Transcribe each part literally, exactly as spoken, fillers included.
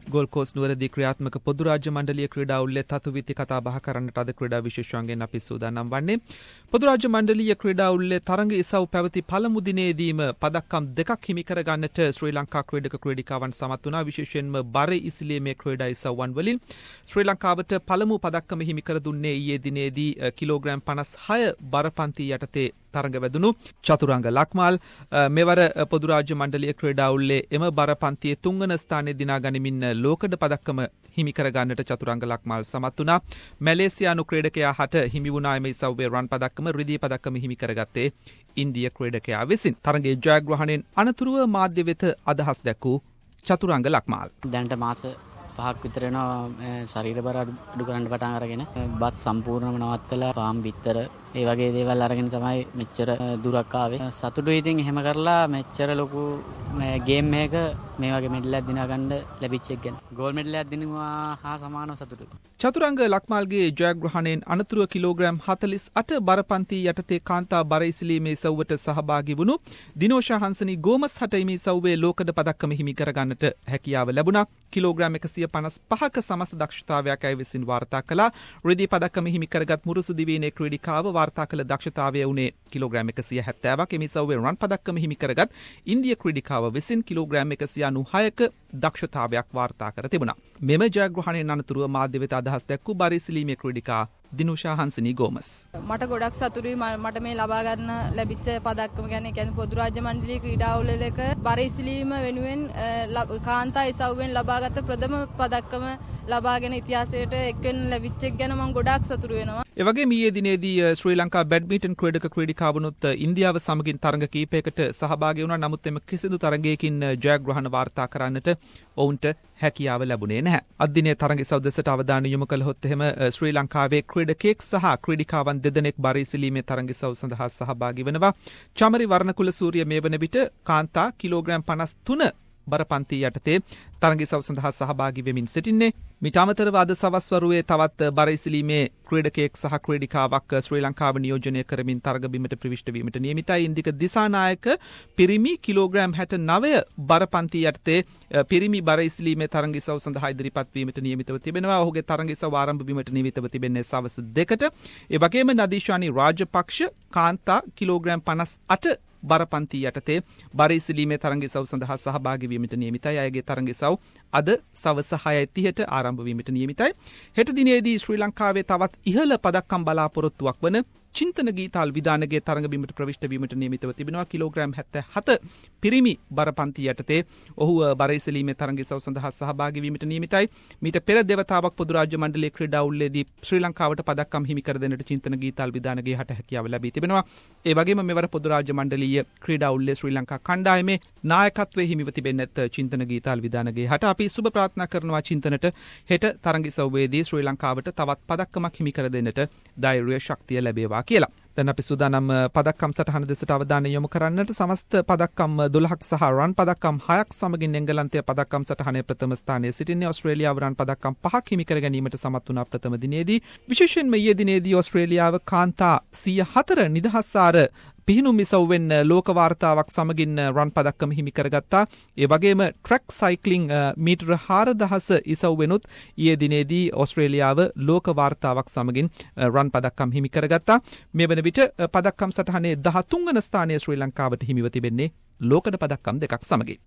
Goal coast නුවරදී ක්‍රියාත්මක පොදු රාජ්‍ය මණ්ඩලීය ක්‍රීඩා උළෙල තතුවිති කතා බහ කරන්නට අද ක්‍රීඩා විශේෂාංගයෙන් අපි සූදානම් වන්නේ. පොදු රාජ්‍ය මණ්ඩලීය ක්‍රීඩා උළෙල තරඟ ඉසව් පැවති පළමු දිනේදීම පදක්කම් දෙකක් හිමි කර ගන්නට ශ්‍රී ලංකා ක්‍රීඩක ක්‍රීඩිකාවන් සමත් වුණා. විශේෂයෙන්ම බර ඉස්ලීමේ ක්‍රීඩා ඉසව්වන් වලින් ශ්‍රී ලංකාවට පළමු පදක්කම හිමි කර දුන්නේ ඊයේ දිනේදී කිලෝග්‍රෑම් පනස් හය බරපන්ති යටතේ තරඟ වැදුණු චතුරංග ලක්මාල් මෙවර පොදු රාජ්‍ය මණ්ඩලීය ක්‍රීඩා උළෙලේ එම බරපන්තියේ තුන්වන ස්ථානයේ දිනා ගනිමින් ලෝකඩ පදක්කම හිමි කර ගන්නට චතුරංග ලක්මාල් සමත් වුණා. මැලේසියානු ක්‍රීඩකයා හට හිමි වුණා එම ඉසව්වේ රන් පදක්කම රිදී පදක්කම හිමි කරගත්තේ ඉන්දිය ක්‍රීඩකයා විසින්. තරඟයේ ජයග්‍රහණයෙන් අනතුරුව මාධ්‍ය වෙත අදහස් දැක්වූ චතුරංග ලක්මාල්. දැනට මාස පහක් විතර වෙනවා ශරීර බර අඩු කරන්න පටන් අරගෙන බත් සම්පූර්ණයෙන්ම නවත්තලා පාම් බිත්තර ඒ වගේ දේවල් අරගෙන තමයි මෙච්චර දුරක් ආවේ. සතුටුයි ඉතින් එහෙම කරලා මෙච්චර ලොකු ගේම් එකක මේ වගේ මෙඩලයක් දිනා ගන්න ලැබිච්ච එක ගැන. ගෝල් මෙඩලයක් දිනුවා හා සමානව සතුටුයි. චතුරංග ලක්මාල්ගේ ජයග්‍රහණයෙන් අනතුරුව කිලෝග්‍රෑම් හතළිස් අට බරපන්ති යටතේ කාන්තා බර ඉසිලීමේ ඉසව්වට සහභාගී වුණු දිනෝෂා හංසනි ගෝමස් හට හිමි ඉසව්වේ ලෝකඩ පදක්කම හිමි කර ගන්නට හැකියාව ලැබුණා. කිලෝග්‍රෑම් එකසිය පනස් පහක සමස්ත දක්ෂතාවයක් ඇය විසින් වාර්තා කළා. රිදී පදක්කම හිමි කරගත් මුරුසු දිවයිනේ ක්‍රීඩිකාව වාර්තා කළ දක්ෂතාවය වුණේ කිලෝග්‍රෑම් එකසිය හැත්තෑවක්. එම ඉසව්වේ රන් පදක්කම හිමි කරගත් ඉන්දිය ක්‍රීඩිකාව විසින් කිලෝග්‍රෑම් එකසිය අනූහයක දක්ෂතාවයක් වාර්තා කර තිබුණා. මෙම ජයග්‍රහණයෙන් අනතුරුව මාධ්‍ය වෙත අදහස් දැක්වූ බර ඉසිලීමේ ක්‍රීඩිකා දිනුෂා හංසනි ගෝමස්. මට ගොඩක් සතුටුයි මට මේ ලබා ගන්න ලැබිච්ච පදක්කම ගැන. කියන්නේ පොදු රාජ්‍ය මණ්ඩලීය ක්‍රීඩා උළෙලක බර ඉසිලීම වෙනුවෙන් කාන්තා ඉසව්වෙන් ලබාගත් ප්‍රථම පදක්කම ලබාගෙන ඉතිහාසයට එක්වෙන්න ලැබිච්ච එක ගැන මම ගොඩාක් සතුටු වෙනවා. ඒ වගේම ඊයේ දිනේදී ශ්‍රී ලංකා බැඩ්මින්ටන් ක්‍රීඩක ක්‍රීඩිකාවනුත් ඉන්දියාව සමගින් තරඟ කීපයකට සහභාගී වුණා. නමුත් එම කිසිදු තරඟයකින් ජයග්‍රහණ වාර්තා කරන්නට ඔවුන්ට හැකියාව ලැබුණේ නැහැ. අද දිනේ තරඟ ඉසව් දෙසට අවධානය යොමු කළහොත් එහෙම ශ්‍රී ලංකාවේ ක්‍රීඩකෙක් සහ ක්‍රීඩිකාවන් දෙදෙනෙක් බර ඉසිලීමේ තරඟ ඉසව් සඳහා සහභාගී වෙනවා. චමරි වර්ණකුල සූරිය මේ වන විට කාන්තා කිලෝග්‍රෑම් පනස් තුන බරපන්ති යටතේ තරඟ ඉසව් සඳහා සහභාගී වෙමින් සිටින්නේ. මිට අමතරව අද සවස් වරුවේ තවත් බර ඉසිලීමේ ක්‍රීඩකයෙක් සහ ක්‍රීඩිකාවක් ශ්‍රී ලංකාව නියෝජනය කරමින් තරඟ බිමට ප්‍රවිෂ්ඨ වීමට නියමිතයි. ඉන්දික දිසානායක පිරිමි කිලෝග්‍රෑම් හැට නවය බරපන්ති යටතේ පිරිමි බර ඉසිලීමේ තරඟ ඉසව් සඳහා ඉදිරිපත් වීමට නියමිතව තිබෙනවා. ඔහුගේ තරඟ ඉසව් ආරම්භ වීමට නියමිතව තිබෙන්නේ සවස් දෙකට. ඒ වගේම නදීෂානි රාජපක්ෂ කාන්තා කිලෝග්‍රෑම් පනස් අට බරපන්ති යටතේ බර ඉසිලීමේ තරඟ ඉසව් සඳහා සහභාගී වීමට නියමිතයි. අයගේ තරඟ ඉසව් අද සවස් හයයි තිහට ආරම්භ වීමට නියමිතයි. හෙට දිනේදී ශ්‍රී ලංකාවේ තවත් ඉහළ පදක්කම් බලාපොරොත්තුවක් වන චින්තන ගීතාල් විධානගේ තරඟ බිමට ප්‍රවිෂ්ඨ වීමට නියමිතව තිබෙනවා. කිලෝග්‍රෑම් හැත්තෑහත පිරිමි බරපන්ති යටතේ ඔහු බර ඉසිලීමේ තරඟ ඉසව් සඳහා සහභාගී වීමට නියමිතයි. මීට පෙර දෙවතාවක් පොදු රාජ්‍ය මණ්ඩලීය ක්‍රීඩා උළෙලේදී ශ්‍රී ලංකාවට පදක්කම් හිමි කර දෙන්නට චින්තන ගීතාල් විධානගේ හට හැකියාව ලැබී තිබෙනවා. ඒ වගේම මෙවර පොදු රාජ්‍ය මණ්ඩලීය ක්‍රීඩා උළෙලේ ශ්‍රී ලංකා කණ්ඩායමේ නායකත්වයේ හිමිව තිබෙන්නත් චින්තන ගීතාල් විධානගේ හට අපි සුබ ප්‍රාර්ථනා කරනවා චින්තනට හෙට තරඟ ඉසව්වේදී ශ්‍රී ලංකාවට තවත් පදක්කමක් හිමි කර දෙන්නට ධෛර්ය ශක්තිය ලැබේවා කියලා. දැන් අපි සූදානම් පදක්කම් සටහන දෙසට අවධානය යොමු කරන්නට. සමස්ත පදක්කම් දොළහක් සහ රන් පදක්කම් හයක් සමගින් එංගලන්තය පදක්කම් සටහනේ ප්‍රථම ස්ථානයේ සිටින්නේ. ඕස්ට්‍රේලියාව රන් පදක්කම් පහක් හිමි කර ගැනීමට සමත් වුණා ප්‍රථම දිනේදී. විශේෂයෙන්ම ඊයේ දිනේදී ඕස්ට්‍රේලියාව කාන්තා සිය හතර නිදහස් ආර පිහිනුම් ඉසව්වෙන් ලෝක වාර්තාවක් සමගින් රන් පදක්කම හිමි කරගත්තා. ඒ වගේම ට්‍රැක් සයික්ලිං මීටර හාරදහස ඉසව්වෙනුත් ඊයේ දිනේදී ඕස්ට්‍රේලියාව ලෝක වාර්තාවක් සමගින් රන් පදක්කම් හිමි කරගත්තා. මේ වන විට පදක්කම් සටහනේ දහතුන් වන ස්ථානයේ ශ්‍රී ලංකාවට හිමිව තිබෙන්නේ ලෝකඩ පදක්කම් දෙකක් සමගින්.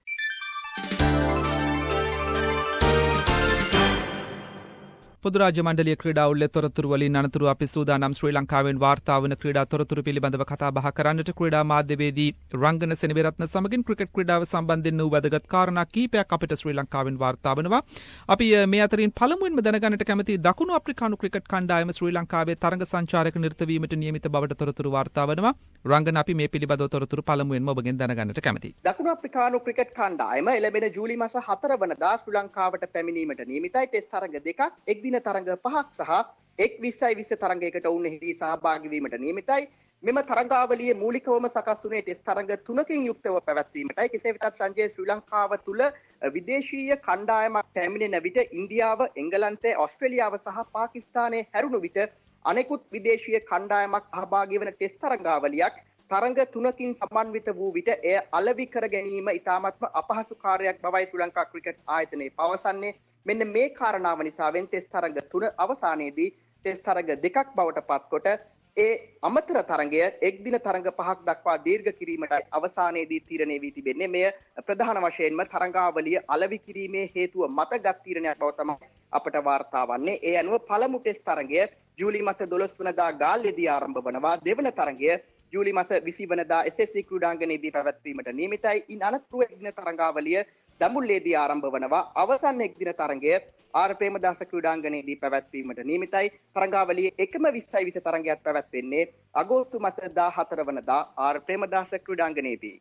පොදු රාජ්‍ය මණ්ඩලීය ක්‍රීඩා උළෙලේ තොරතුරු වලින් අනතුරු අපි සූදානම් ශ්‍රී ලංකාවෙන් වාර්තා වන ක්‍රීඩා තොරතුරු පිළිබඳව කතා බහ කරන්නට. ක්‍රීඩා මාධ්‍යවේදී රංගන සෙනවිරත්න සමගින් ක්‍රිකට් ක්‍රීඩාව සම්බන්ධයෙන් වූ වැදගත් කාරණා කීපයක් අපිට ශ්‍රී ලංකාවෙන් වාර්තා වෙනවා. අපි මේ අතරින් පළමුවෙන්ම දැනගන්නට කැමති දකුණු අප්‍රිකානු ක්‍රිකට් කණ්ඩායම ශ්‍රී ලංකාවේ තරඟ සංචාරක නිරත වීමට නියමිත බවට තොරතුරු වාර්තා වෙනවා. රංගන අපි මේ පිළිබඳව තොරතුරු පළමුවෙන්ම ඔබගෙන් දැනගන්නට කැමතියි. දකුණු අප්‍රිකානු ක්‍රිකට් කණ්ඩායම එළඹෙන ජූලි මාස හතර වනදා ශ්‍රී ලංකාවට පැමිණීමට නියමිතයි. ටෙස්ට් තරඟ දෙකක්, එක් දින තරඟ පහක් සහ එක් විස්සයි විස්ස තරඟයකට ඔවුන් එහිදී සහභාගී වීමට නියමිතයි. මෙම තරඟාවලියේ මූලිකවම සකස් වුණේ ටෙස්ට් තරඟ තුනකින් යුක්තව පැවැත්වීමටයි. කෙසේ වෙතත් සංජය ශ්‍රී ලංකාව තුල විදේශීය කණ්ඩායමක් පැමිණෙන විට ඉන්දියාව, එංගලන්තය, ඕස්ට්‍රේලියාව සහ පාකිස්තානය හැරුණු විට අනෙකුත් විදේශීය කණ්ඩායමක් සහභාගී වන ටෙස්ට් තරඟාවලියක් තරඟ තුනකින් සමන්විත වූ විට එය අලෙවි කර ගැනීම ඉතාමත්ම අපහසු කාර්යයක් බවයි ශ්‍රී ලංකා ක්‍රිකට් ආයතනය පවසන්නේ. මෙන්න මේ කාරණාව නිසාවෙන් ටෙස්ට් තරඟ තුන අවසානයේදී ටෙස්ට් තරඟ දෙකක් බවට පත්කොට ඒ අමතර තරඟය එක් දින තරඟ පහක් දක්වා දීර්ඝ කිරීමට අවසානයේදී තීරණය වී තිබෙන්නේ. මෙය ප්‍රධාන වශයෙන්ම තරඟාවලිය අලෙවි කිරීමේ හේතුව මතගත් තීරණයක් බව තමයි අපට වාර්තා වන්නේ. ඒ අනුව පළමු ටෙස්ට් තරඟය ජූලි මාස දොළොස් වෙනිදා ගාල්ලේදී ආරම්භ වනවා. දෙවන තරඟය ජූලි මාස විසි වෙනිදා එස් එස් සී ක්‍රීඩාංගණයේදී පැවැත්වීමට නියමිතයි. ඉන් අනතුරුව එක් දින තරඟාවලිය දඹුල්ලේදී ආරම්භ වනවා. අවසන් එක් දින තරඟය ආර් ප්‍රේමදාස ක්‍රීඩාංගණයේදී පැවැත්වීමට නියමිතයි. තරඟාවලියේ එකම විස්සයි විස තරඟයක් පැවැත්වෙන්නේ අගෝස්තු මාස දාහතර වෙනිදා ආර් ප්‍රේමදාස ක්‍රීඩාංගණයේදී.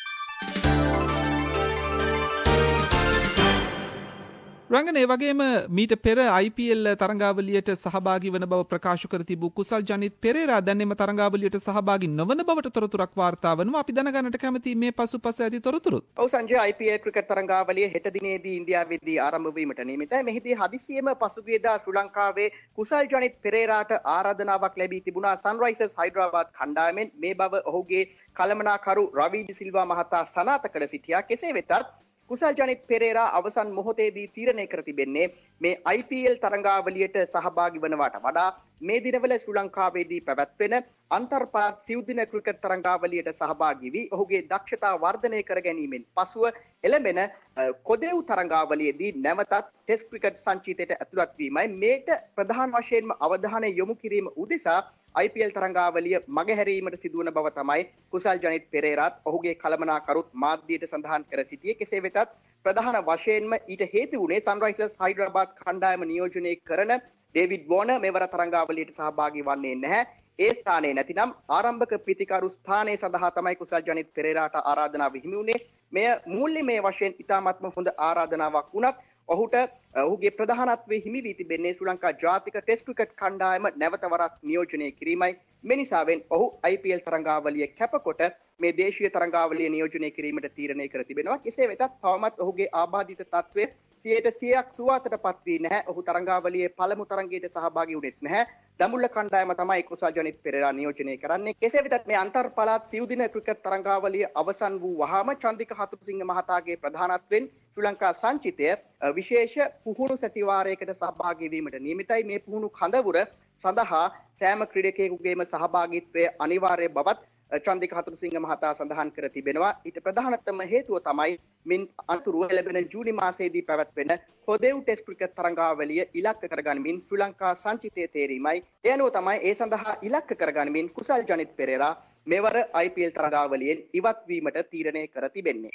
රංගන ඒ වගේම මීට පෙර ආයි පී එල් තරඟාවලියට සහභාගී වන බව ප්‍රකාශ කර තිබූ කුසල් ජනිත් පෙරේරා දැන් එම තරඟාවලියට සහභාගී නොවන බවට තොරතුරක් වාර්තා වනවා. අපි දැනගන්නට කැමති මේ පසුපස ඇති තොරතුරුත්. ඔව් සංජය, ආයි පී එල් ක්‍රිකට් තරඟාවලිය හෙට දිනේදී ඉන්දියාවේදී ආරම්භ වීමට නියමිතයි. මෙහිදී හදිසියෙම පසුගියදා ශ්‍රී ලංකාවේ කුසල් ජනිත් පෙරේරාට ආරාධනාවක් ලැබී තිබුණා සන්රයිසර්ස් හයිඩ්‍රාබාද් කණ්ඩායමෙන්. මේ බව ඔහුගේ කළමනාකරු රවි ඩි සිල්වා මහතා සනාථ කර සිටියා. කෙසේ වෙතත් කුසල් ජනිත් පෙරේරා අවසන් මොහොතේදී තීරණය කර තිබෙන්නේ මේ ආයි පී එල් තරඟාවලියට සහභාගී වනවාට වඩා මේ දිනවල ශ්‍රී ලංකාවේදී පැවැත්වෙන අන්තර්පාත් සිව් දින ක්‍රිකට් තරඟාවලියට සහභාගී වී ඔහුගේ දක්ෂතා වර්ධනය කර ගැනීමෙන් පසුව එළඹෙන කොදෙව් තරඟාවලියේදී නැවතත් ටෙස්ට් ක්‍රිකට් සංචිතයට ඇතුළත් වීමයි. මේට ප්‍රධාන වශයෙන්ම අවධානය යොමු කිරීම උදෙසා ආයි පී එල් තරඟාවලිය මගහැරීමට සිදුවන බව තමයි කුසල් ජනිත් පෙරේරාත් ඔහුගේ කළමනාකරුත් මාධ්‍යයට සඳහන් කර සිටියේ. කෙසේ වෙතත් ප්‍රධාන වශයෙන්ම ඊට හේතු වුණේ සන්රයිසර්ස් හයිඩ්‍රාබාද් කණ්ඩායම නියෝජනය කරන ඩේවිඩ් වෝනර් මෙවර තරඟාවලියට සහභාගී වන්නේ නැහැ. ඒ ස්ථානයේ නැතිනම් ආරම්භක පිතිකරු ස්ථානයේ සඳහා තමයි කුසල් ජනිත් පෙරේරාට ආරාධනාව හිමි වුණේ. මෙය මූල්‍යමය වශයෙන් ඉතාමත්ම හොඳ ආරාධනාවක් වුණත් ඔහුට ඔහුගේ ප්‍රධානත්වයේ හිමි වී තිබෙන්නේ ශ්‍රී ලංකා ජාතික ටෙස්ට් ක්‍රිකට් කණ්ඩායම නැවත වරක් නියෝජනය කිරීමයි. මේ නිසාවෙන් ඔහු ආයි පී එල් තරඟාවලිය කැපකොට මේ දේශීය තරඟාවලිය නියෝජනය කිරීමට තීරණය කර තිබෙනවා. කෙසේ වෙතත් තවමත් ඔහුගේ ආබාධිත තත්ත්වය සියයට සියයක් සුවාතටපත් වී නැහැ. ඔහු තරඟාවලියේ පළමු තරඟයට සහභාගී වුණෙත් නැහැ. දඹුල්ල කණ්ඩායම තමයි කුසල් ජනිත් පෙරේරා නියෝජනය කරන්නේ. කෙසේ වෙතත් මේ අන්තර් පළාත් සිව් දින ක්‍රිකට් තරඟාවලිය අවසන් වූ වහාම චන්දික හතුරුසිංහ මහතාගේ ප්‍රධානත්වයෙන් ශ්‍රී ලංකා සංචිතය විශේෂ පුහුණු සැසිවාරයකට සහභාගී වීමට නියමිතයි. මේ පුහුණු කඳවුර සඳහා සෑම ක්‍රීඩකයෙකුගේම සහභාගීත්වය අනිවාර්ය බවත් චන්දික හතුරුසිංහ මහතා සඳහන් කර තිබෙනවා. ඊට ප්‍රධානතම හේතුව තමයි මින් අතුරුව ලැබෙන ජූනි මාසයේදී පැවැත්වෙන කොදෙව් ටෙස්ට් ක්‍රිකට් තරඟාවලිය ඉලක්ක කරගනිමින් ශ්‍රී ලංකා සංචිතය තේරීමයි. ඒ අනුව තමයි ඒ සඳහා ඉලක්ක කරගනිමින් කුසල් ජනිත් පෙරේරා මෙවර ආයි පී එල් තරඟාවලියෙන් ඉවත් වීමට තීරණය කර තිබෙන්නේ.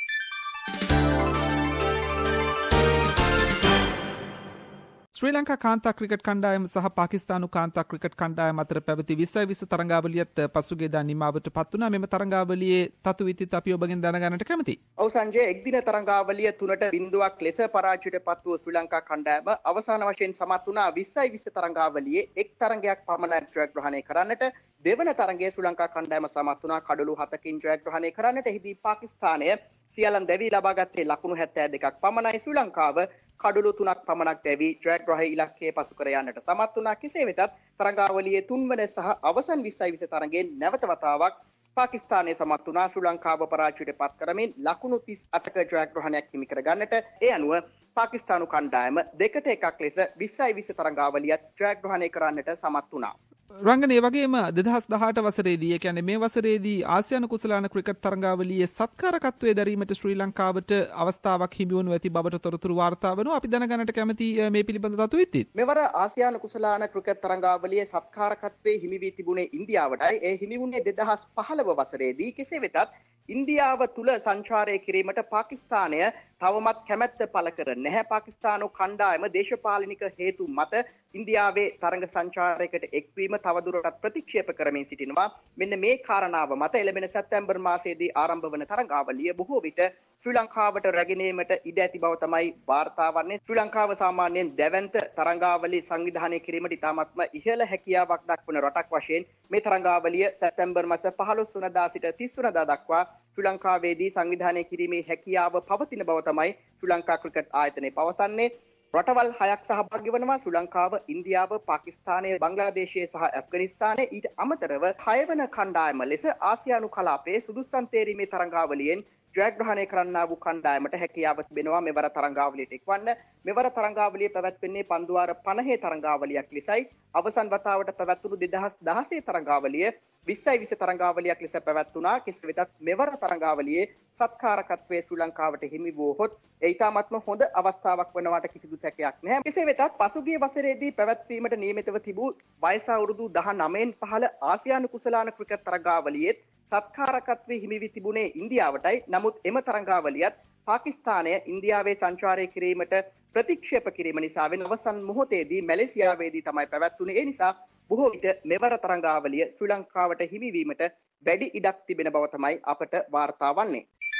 ශ්‍රී ලංකා කාන්තා ක්‍රිකට් කණ්ඩායම සහ පාකිස්තානු කාන්තා ක්‍රිකට් කණ්ඩායම අතර පැවති විස්සයි විස්ස තරඟාවලියත් පසුගියදා නිමාවට පත් වුණා. මෙම තරඟාවලියේ තතු විතිත් අපි ඔබගෙන් දැනගන්නට කැමතියි. ඔව් සංජය, එක් දින තරඟාවලිය තුනට බිංදුවක් ලෙස පරාජයට පත් වූ ශ්‍රී ලංකා කණ්ඩායම අවසාන වශයෙන් සමත් වුණා විස්සයි විස්ස තරඟාවලියේ එක් තරඟයක් පමණ ජයග්‍රහණය කරන්නට. දෙවන තරඟයේ ශ්‍රී ලංකා කණ්ඩායම සමත් වුණා කඩලු හතකින් ජයග්‍රහණය කරන්නට. එහිදී පාකිස්තානය සියලන් දැවී ලබාගත්තේ ලකුණු හැත්තෑ දෙකක් පමණයි. ශ්‍රී ලංකාව කඩලු තුනක් පමණක් දැවී ජයග්‍රහය ඉලක්කය පසු කර යන්නට සමත් වුණා. කෙසේ වෙතත් තරඟාවලියේ තුන්වන සහ අවසන් විස්සයි විස්ස තරඟයෙන් නැවත වතාවක් පාකිස්තානයේ සමත් වුණා ශ්‍රී ලංකාව පරාජයට පත් කරමින් ලකුණු තිස් අටක ජයග්‍රහණයක් හිමි කර ගන්නට. ඒ අනුව පාකිස්තානු කණ්ඩායම දෙකට එකක් ලෙස විස්සයි විස්ස තරඟාවලියත් ජයග්‍රහණය කරන්නට සමත් වුණා. රංගන ඒ වගේම දෙදහස් දහඅට වසරේදී ඒ කියන්නේ මේ වසරේදී ආසියානු කුසලාන ක්‍රිකට් තරඟාවලියේ සත්කාරකත්වයේ දැරීමට ශ්‍රී ලංකාවට අවස්ථාවක් හිමි වනු ඇති බවට තොරතුරු වාර්තා වෙනවා. අපි දැනගන්නට කැමති මේ පිළිබඳ තතු විත්තිත්. මෙවර ආසියානු කුසලාන ක්‍රිකට් තරඟාවලියේ සත්කාරකත්වයේ හිමි වී තිබුණේ ඉන්දියාවටයි. ඒ හිමි වුණේ දෙදහස් පහළව වසරේදී. කෙසේ වෙතත් ඉන්දියාව තුල සංචාරය කිරීමට පාකිස්තානය තවමත් කැමැත්ත පළ කර නැහැ. පාකිස්තානු කණ්ඩායම දේශපාලනික හේතු මත ඉන්දියාවේ තරඟ සංචාරයකට එක්වීම තවදුරටත් ප්‍රතික්ෂේප කරමින් සිටිනවා. මෙන්න මේ කාරණාව මත එළඹෙන සැප්තැම්බර් මාසයේදී ආරම්භ වන තරඟාවලිය බොහෝ විට ශ්‍රී ලංකාවට රැගෙනීමට ඉඩ ඇති බව තමයි වාර්තා වන්නේ. ශ්‍රී ලංකාව සාමාන්‍යයෙන් දැවැන්ත තරඟාවලි සංවිධානය කිරීමට ඉතාමත්ම ඉහළ හැකියාවක් දක්වන රටක් වශයෙන් මේ තරඟාවලිය සැප්තැම්බර් මාස පහළොස් වෙනිදා සිට තිස් වෙනිදා දක්වා ශ්‍රී ලංකාවේදී සංවිධානය කිරීමේ හැකියාව පවතින බව තමයි ශ්‍රී ලංකා ක්‍රිකට් ආයතනය පවසන්නේ. රටවල් හයක් සහභාගී වෙනවා ශ්‍රී ලංකාව, ඉන්දියාව, පාකිස්තානය, බංග්ලාදේශය සහ ඇෆ්ගනිස්තානය. ඊට අමතරව හය වන කණ්ඩායම ලෙස ආසියානු කලාපයේ සුදුස්සන් තේරීමේ තරඟාවලියෙන් ජයග්‍රහණය කරන්නා වූ කණ්ඩායමට හැකියාව තිබෙනවා මෙවර තරඟාවලියට එක්වන්න. මෙවර තරඟාවලිය පැවැත්වෙන්නේ පන්දුවාර පනහේ තරඟාවලියක් ලෙසයි. අවසන් වතාවට පැවැත්වුණු දෙදහස් දහසේ තරඟාවලිය විස්සයි විස තරඟාවලියක් ලෙස පැවැත්වුණා. කෙසේ වෙතත් මෙවර තරඟාවලියේ සත්කාරකත්වයේ ශ්‍රී ලංකාවට හිමි වූහොත් ඒ ඉතාමත්ම හොඳ අවස්ථාවක් වනවාට කිසිදු සැකයක් නැහැ. කෙසේ වෙතත් පසුගිය වසරේදී පැවැත්වීමට නියමිතව තිබූ වයස අවුරුදු දහනවයෙන් පහළ ආසියානු කුසලාන ක්‍රිකට් තරඟාවලියේත් සත්කාරකත්වයේ හිමි වී තිබුණේ ඉන්දියාවටයි. නමුත් එම තරඟාවලියත් පාකිස්තානය ඉන්දියාවේ සංචාරය කිරීමට ප්‍රතික්ෂේප කිරීම නිසා වෙන අවසන් මොහොතේදී මැලේසියාවේදී තමයි පැවැත්වුණේ. ඒ නිසා බොහෝ විට මෙවර තරඟාවලිය ශ්‍රී ලංකාවට හිමිවීමට වැඩි ඉඩක් තිබෙන බව තමයි අපට වාර්තා වන්නේ.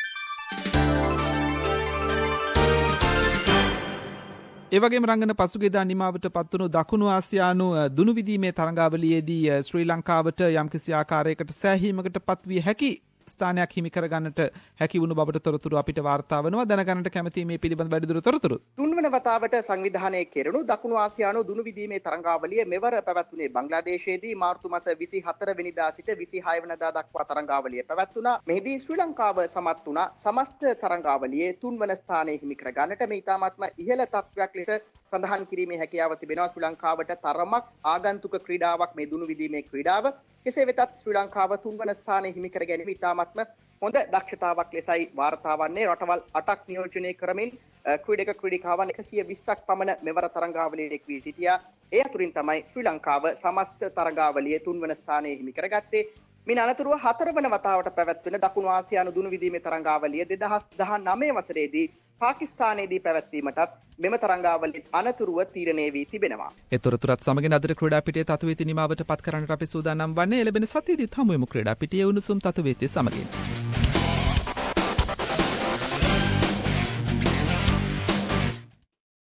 ඒවගේම රංගන පසුගියදා නිමාවට පත්වුණු දකුණු ආසියානු දුනු විදීමේ තරඟාවලියේදී ශ්‍රී ලංකාවට යම්කිසි ආකාරයකට සෑහීමකට පත්විය හැකි ස්ථානයක් හිමි කරගන්නට හැකි වුණු බවට තොරතුරු අපිට වාර්තා වෙනවා. දැනගන්නට කැමති මේ පිළිබඳ වැඩිදුර තොරතුරු. තුන්වන වතාවට සංවිධානය කෙරුණු දකුණු ආසියානු දුනු විදීමේ තරඟාවලිය මෙවර පැවැත්වුණේ බංග්ලාදේශයේදී මාර්තු මාස විසිහතර වෙනිදා සිට විසිහය වෙනිදා දක්වා තරඟාවලිය පැවැත්වුණා. මෙහිදී ශ්‍රී ලංකාව සමත් වුණා සමස්ත තරඟාවලියේ තුන්වන ස්ථානය හිමි කරගන්නට. මේ ඉතාමත්ම ඉහළ තත්ත්වයක් ලෙස සඳහන් කිරීමේ හැකියාව තිබෙනවා ශ්‍රී ලංකාවට. තරමක් ආගන්තුක ක්‍රීඩාවක් මේ දුනු විදීමේ ක්‍රීඩාව. කෙසේ වෙතත් ශ්‍රී ලංකාව තුන්වන ස්ථානය හිමි කර ගැනීම ඉතාමත්ම හොඳ දක්ෂතාවක් ලෙසයි වාර්තා වන්නේ. රටවල් අටක් නියෝජනය කරමින් ක්‍රීඩක ක්‍රීඩිකාවන් එකසිය විස්සක් පමණ මෙවර තරඟාවලියට එක් වී සිටියා. ඒ අතුරින් තමයි ශ්‍රී ලංකාව සමස්ත තරඟාවලියේ තුන්වන ස්ථානය හිමි කරගත්තේ. මින් අනතුරුව හතරවන වතාවට පැවැත්වෙන දකුණු ආසියානු දුනු විදීමේ තරඟාවලිය දෙදහස් දහනවය වසරේදී පාකිස්තානයේදී පැවැත්වීමටත් මෙම තරඟාවලින් අනතුරුව තීරණය වී තිබෙනවා. ඒ තොරතුරත් සමගින් අදට ක්‍රීඩා පිටියේ තතුවේති නිමාවට පත් කරන්නට අපි සූදානම් වන්නේ. ලැබෙන සතියේදීත් හමු වෙමු ක්‍රීඩා පිටියේ උණුසුම් තතුවේති සමගින්.